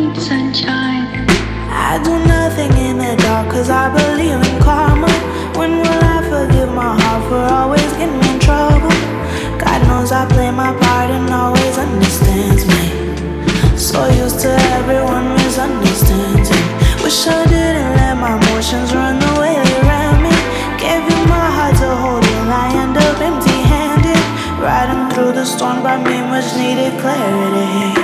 need sunshine. I do nothing in the dark cause I believe in karma. When will I forgive my heart for always getting in trouble? God knows I play my part and always understands me. So used to everyone misunderstanding. Wish I didn't let my emotions run the way they ran me. Gave you my heart to hold till I end up empty-handed. Riding through the storm brought me much needed clarity.